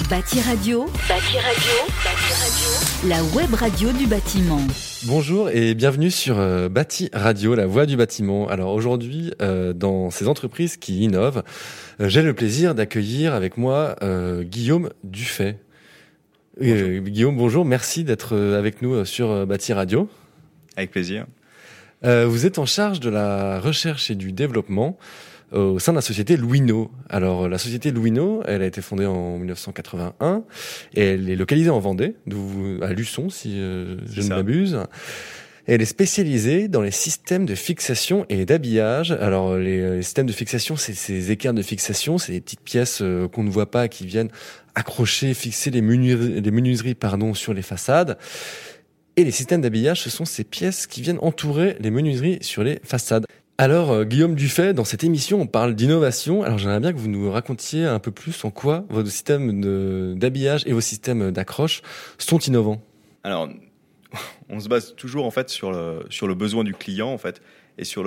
Bâti Radio, la web radio du bâtiment. Bonjour et bienvenue sur Bâti Radio, la voix du bâtiment. Alors aujourd'hui, dans ces entreprises qui innovent, j'ai le plaisir d'accueillir avec moi Guillaume Dufay. Guillaume, bonjour, merci d'être avec nous sur Bâti Radio. Avec plaisir. Vous êtes en charge de la recherche et du développement au sein de la société Louino. Alors, la société Louino, elle a été fondée en 1981 et elle est localisée en Vendée, à Luçon, si je ne m'abuse. Et elle est spécialisée dans les systèmes de fixation et d'habillage. Alors, les systèmes de fixation, c'est ces écarts de fixation, c'est des petites pièces qu'on ne voit pas qui viennent accrocher, fixer les menuiseries sur les façades. Et les systèmes d'habillage, ce sont ces pièces qui viennent entourer les menuiseries sur les façades. Alors, Guillaume Dufay, dans cette émission, on parle d'innovation. Alors, j'aimerais bien que vous nous racontiez un peu plus en quoi vos systèmes d'habillage et vos systèmes d'accroche sont innovants. Alors, on se base toujours en fait sur le besoin du client en fait et sur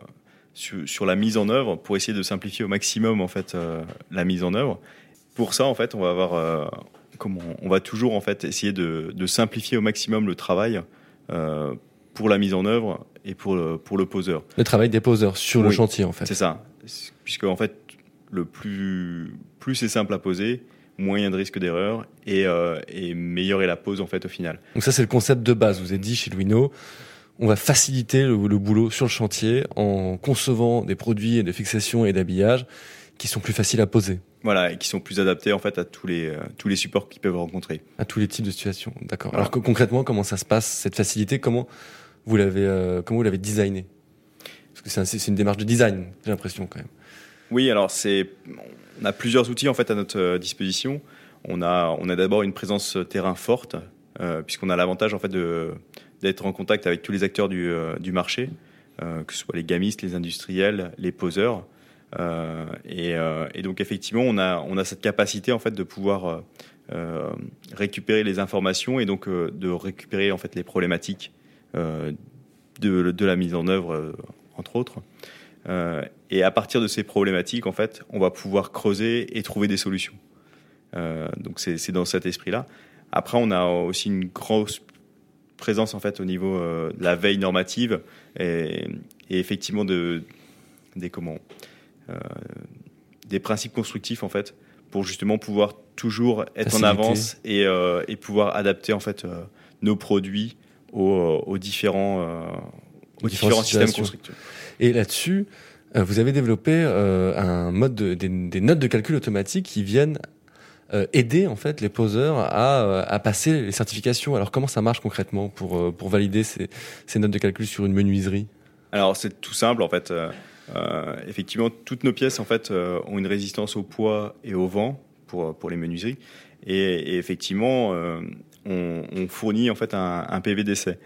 la mise en œuvre pour essayer de simplifier au maximum en fait la mise en œuvre. Pour ça, en fait, on va avoir on va toujours en fait essayer de simplifier au maximum le travail pour la mise en œuvre et pour le poseur. Le travail des poseurs sur le chantier, en fait. C'est ça. Puisque, en fait, plus c'est simple à poser, moins il y a de risque d'erreur et meilleure est la pose, en fait, au final. Donc ça, c'est le concept de base. Vous avez dit chez Louino, on va faciliter le boulot sur le chantier en concevant des produits et des fixations et d'habillage qui sont plus faciles à poser. Voilà, et qui sont plus adaptés, en fait, à tous les supports qu'ils peuvent rencontrer. À tous les types de situations, d'accord. Voilà. Alors concrètement, comment ça se passe, cette facilité, comment vous l'avez designé? Parce que c'est une démarche de design, j'ai l'impression quand même. Oui, alors on a plusieurs outils en fait à notre disposition. On a d'abord une présence terrain forte, puisqu'on a l'avantage en fait d'être en contact avec tous les acteurs du marché, que ce soit les gamistes, les industriels, les poseurs. Et donc effectivement, on a cette capacité en fait de pouvoir récupérer les informations et donc de récupérer en fait les problématiques de la mise en œuvre, entre autres. Et à partir de ces problématiques, en fait, on va pouvoir creuser et trouver des solutions. Donc c'est dans cet esprit-là. Après, on a aussi une grosse présence en fait au niveau de la veille normative et effectivement des principes constructifs en fait pour justement pouvoir toujours être en avance et pouvoir adapter en fait nos produits aux différents systèmes constructeurs. Et là-dessus, vous avez développé un mode des notes de calcul automatiques qui viennent aider en fait les poseurs à passer les certifications. Alors comment ça marche concrètement pour valider ces notes de calcul sur une menuiserie? Alors c'est tout simple en fait. Effectivement, toutes nos pièces en fait ont une résistance au poids et au vent pour les menuiseries. Et effectivement, on fournit en fait un PV d'essai.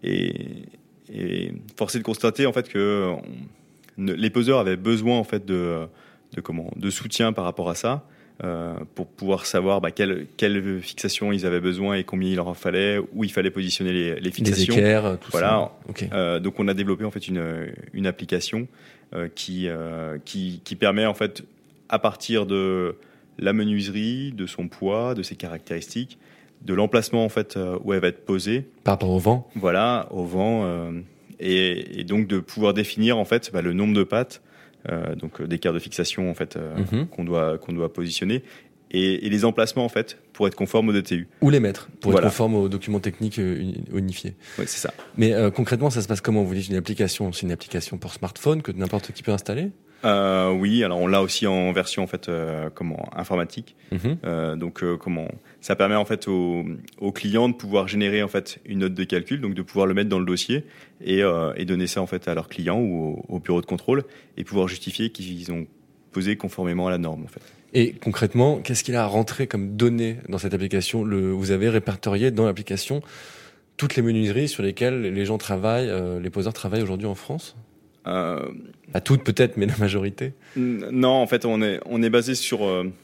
Et force est de constater en fait que les poseurs avaient besoin en fait de soutien par rapport à ça, pour pouvoir savoir quelle fixation ils avaient besoin et combien il leur en fallait, où il fallait positionner les fixations. Les équerres, tout ça. Okay. Donc on a développé en fait une application qui permet en fait à partir de la menuiserie, de son poids, de ses caractéristiques, de l'emplacement en fait où elle va être posée par rapport au vent. Voilà, au vent, et donc de pouvoir définir en fait le nombre de pattes, donc d'écart de fixation en fait qu'on doit positionner et les emplacements en fait pour être conforme au DTU. Ou les mettre pour être conforme aux documents techniques unifiés. Oui, c'est ça. Mais concrètement, ça se passe comment? Vous dites une application, c'est une application pour smartphone que n'importe qui peut installer? Oui, alors on l'a aussi en version en fait informatique. Donc ça permet en fait aux clients de pouvoir générer en fait une note de calcul, donc de pouvoir le mettre dans le dossier et donner ça en fait à leurs clients ou au bureau de contrôle et pouvoir justifier qu'ils ont posé conformément à la norme en fait. Et concrètement, qu'est-ce qu'il a rentré comme données dans cette application? Vous avez répertorié dans l'application toutes les menuiseries sur lesquelles les gens travaillent, les poseurs travaillent aujourd'hui en France? Pas toutes peut-être, mais la majorité. Non, en fait, on est basé sur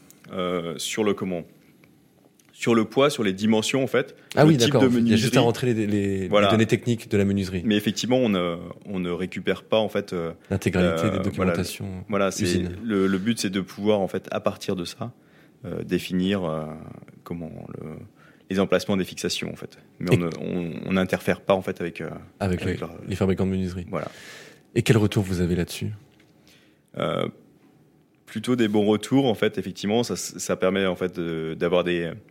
le poids, sur les dimensions en fait. Ah oui, d'accord. Il y a juste à rentrer les données techniques de la menuiserie. Mais effectivement, on ne récupère pas en fait l'intégralité des documentations. Voilà, le but, c'est de pouvoir en fait à partir de ça définir les emplacements des fixations en fait. Mais on n'interfère pas en fait avec les fabricants de menuiserie. Voilà. Et quel retour vous avez là-dessus ? Plutôt des bons retours en fait. Effectivement, ça permet en fait d'avoir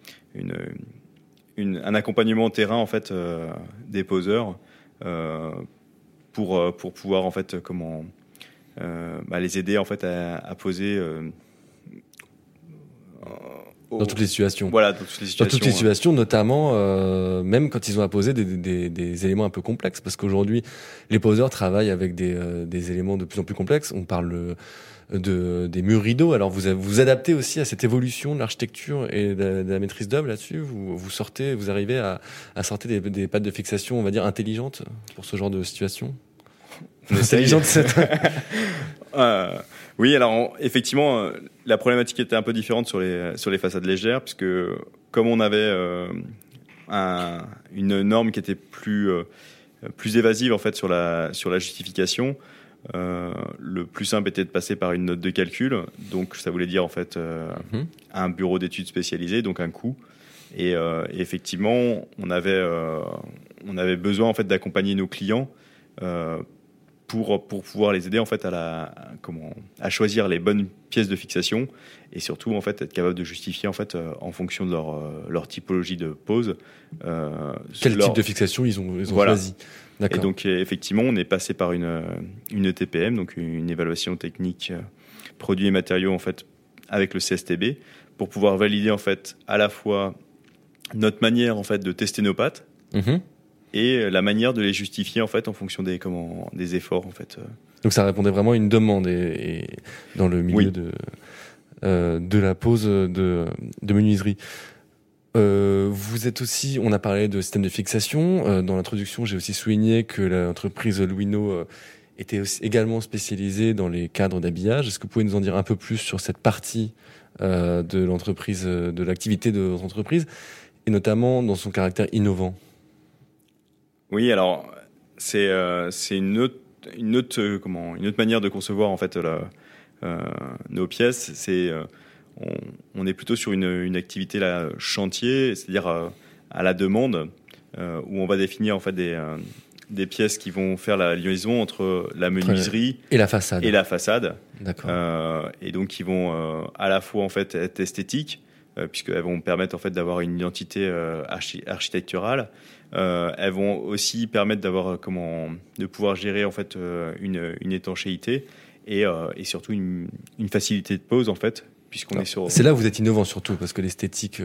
un accompagnement terrain en fait des poseurs pour pouvoir en fait les aider en fait à poser dans toutes les situations. Voilà, dans toutes les situations. Dans toutes les situations, notamment même quand ils ont à poser des éléments un peu complexes, parce qu'aujourd'hui les poseurs travaillent avec des éléments de plus en plus complexes. On parle des murs rideaux. Alors vous adaptez aussi à cette évolution de l'architecture et de la maîtrise d'œuvre là-dessus. Vous arrivez à sortir des pattes de fixation, on va dire intelligentes pour ce genre de situation. Intelligente. Oui, alors effectivement, la problématique était un peu différente sur les façades légères, puisque comme on avait une norme qui était plus évasive en fait sur la justification. Le plus simple était de passer par une note de calcul, donc ça voulait dire en fait un bureau d'études spécialisé, donc un coût. Et effectivement, on avait besoin en fait d'accompagner nos clients pour pouvoir les aider en fait à choisir les bonnes pièces de fixation et surtout en fait être capable de justifier en fait en fonction de leur typologie de pose. Quel type de fixation ils ont choisi. D'accord. Et donc effectivement, on est passé par une ETPM, donc une évaluation technique produits et matériaux en fait avec le CSTB pour pouvoir valider en fait à la fois notre manière en fait de tester nos pâtes et la manière de les justifier en fait en fonction des efforts en fait. Donc ça répondait vraiment à une demande et dans le milieu de la pose de menuiserie. Vous êtes aussi, on a parlé de système de fixation. Dans l'introduction, j'ai aussi souligné que l'entreprise Louino était également spécialisée dans les cadres d'habillage. Est-ce que vous pouvez nous en dire un peu plus sur cette partie de l'entreprise, de l'activité de votre entreprise, et notamment dans son caractère innovant ? Oui, alors c'est une autre manière de concevoir en fait nos pièces. On est plutôt sur une activité là, chantier, c'est-à-dire à la demande, où on va définir en fait des pièces qui vont faire la liaison entre la menuiserie et la façade. D'accord. Et donc qui vont à la fois en fait être esthétiques, puisqu'elles vont permettre en fait d'avoir une identité architecturale. Elles vont aussi permettre de pouvoir gérer en fait une étanchéité et surtout une facilité de pose en fait. C'est là où vous êtes innovant surtout, parce que l'esthétique,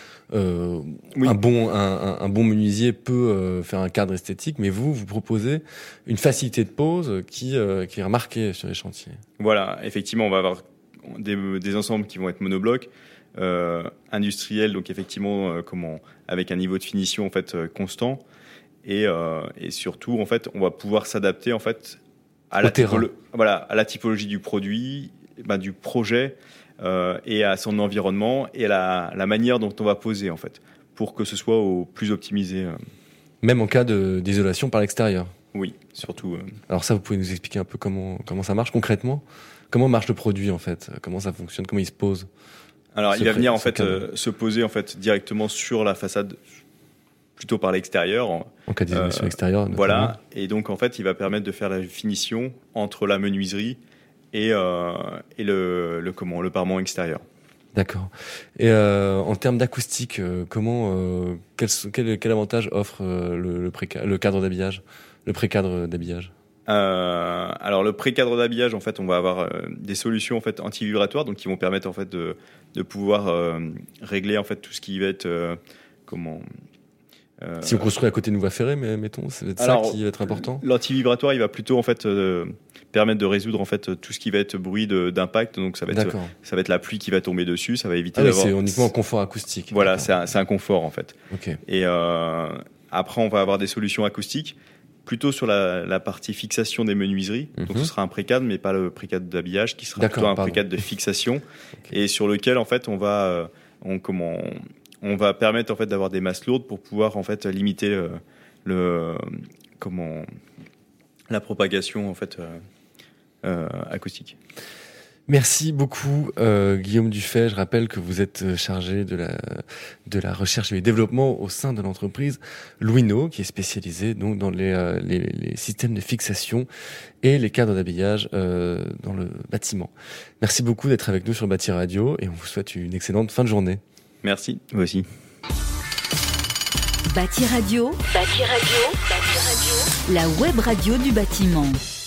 oui. un bon menuisier peut faire un cadre esthétique, mais vous proposez une facilité de pose qui est remarquée sur les chantiers. Voilà, effectivement, on va avoir des ensembles qui vont être monoblocs, industriels, donc effectivement, avec un niveau de finition en fait constant, et surtout en fait, on va pouvoir s'adapter en fait à la typologie du produit, du projet. Et à son environnement et à la manière dont on va poser en fait, pour que ce soit au plus optimisé. Même en cas d'isolation par l'extérieur. Oui, surtout. Alors ça, vous pouvez nous expliquer un peu comment ça marche concrètement ? Comment marche le produit en fait ? Comment ça fonctionne ? Comment il se pose ? Alors il va venir en fait se poser en fait directement sur la façade, plutôt par l'extérieur. En cas d'isolation extérieure. Notamment. Voilà, et donc en fait il va permettre de faire la finition entre la menuiserie et le parement extérieur. D'accord. Et en termes d'acoustique, quel avantage offre le cadre d'habillage, le pré-cadre d'habillage ? Alors le pré-cadre d'habillage, en fait, on va avoir des solutions en fait anti-vibratoires, donc qui vont permettre en fait de pouvoir régler en fait tout ce qui va être si on construit à côté d'une voie ferrée, mais mettons, c'est ça qui va être important. L'anti-vibratoire, il va plutôt en fait permettre de résoudre en fait tout ce qui va être bruit d'impact. Donc ça va être la pluie qui va tomber dessus, ça va éviter d'avoir. C'est uniquement un confort acoustique. Voilà, c'est un confort en fait. Okay. Et après, on va avoir des solutions acoustiques plutôt sur la partie fixation des menuiseries. Donc ce sera un précadre, mais pas le précadre d'habillage, qui sera plutôt un précadre de fixation, et sur lequel en fait on va permettre en fait d'avoir des masses lourdes pour pouvoir en fait limiter la propagation en fait acoustique. Merci beaucoup Guillaume Dufay. Je rappelle que vous êtes chargé de la recherche et du développement au sein de l'entreprise Louino, qui est spécialisée donc dans les systèmes de fixation et les cadres d'habillage dans le bâtiment. Merci beaucoup d'être avec nous sur Bâti Radio et on vous souhaite une excellente fin de journée. Merci, vous aussi. Bâti Radio, la web radio du bâtiment.